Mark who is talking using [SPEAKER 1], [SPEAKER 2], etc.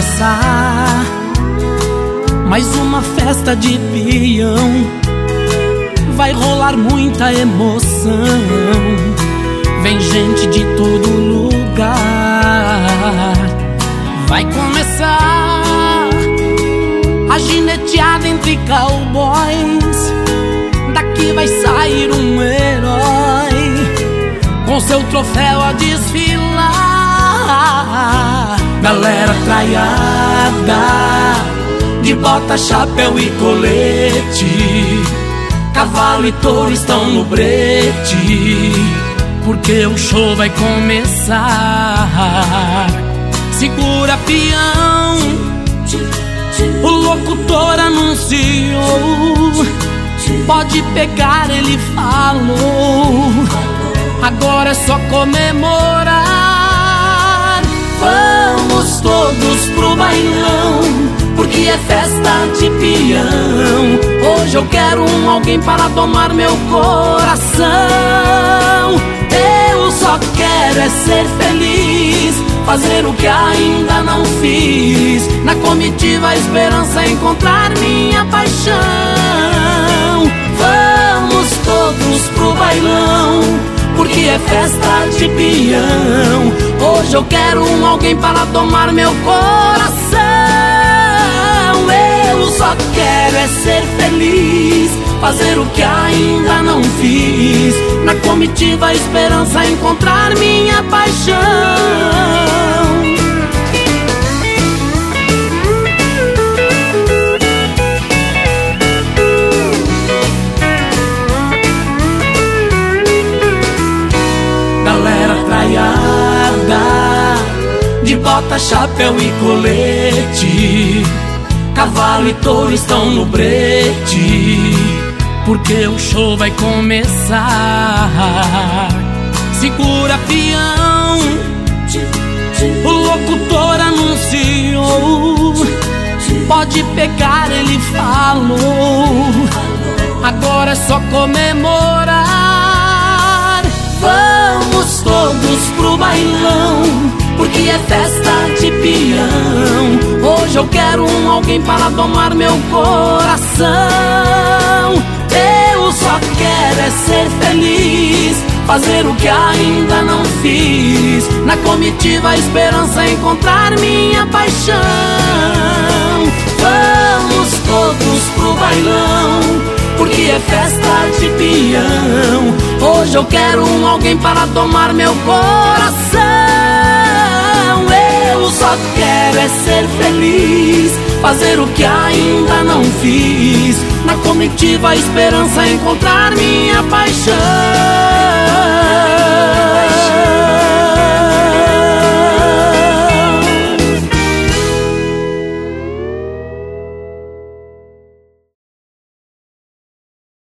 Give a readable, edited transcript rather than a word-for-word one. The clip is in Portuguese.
[SPEAKER 1] começar mais uma festa de peão. Vai rolar muita emoção, vem gente de todo lugar. Vai começar a gineteada entre cowboys. Daqui vai sair um herói com seu troféu a desfilar. Galera traiada, de bota, chapéu e colete, cavalo e touro estão no brete, porque o show vai começar. Segura peão, o locutor anunciou. Pode pegar, ele falou. Agora é só comemorar. Vamos todos pro bailão, porque é festa de peão. Hoje eu quero alguém para domar meu coração. Eu só quero é ser feliz, fazer o que ainda não fiz. Na comitiva a esperança é encontrar minha paixão. Vamos todos pro bailão, porque é festa de peão. Hoje eu quero alguém para domar meu coração. Eu só quero é ser feliz, fazer o que ainda não fiz. Na comitiva a esperança é encontrar minha paixão. Galera traiada, de bota, chapéu e colete, cavalo e touro estão no brete, porque o show vai começar. Segura peão, o locutor anunciou. Pode pegar, ele falou. Agora é só comemorar. Vamos todos pro bailão, porque é festa de peão. Hoje eu quero alguém para domar meu coração. Eu só quero é ser feliz, fazer o que ainda não fiz. Na comitiva a esperança é encontrar minha paixão. Vamos todos pro bailão, porque é festa de peão. Hoje eu quero alguém para domar meu coração. Eu só quero é ser feliz, fazer o que ainda não fiz. Na comitiva a esperança é encontrar minha paixão.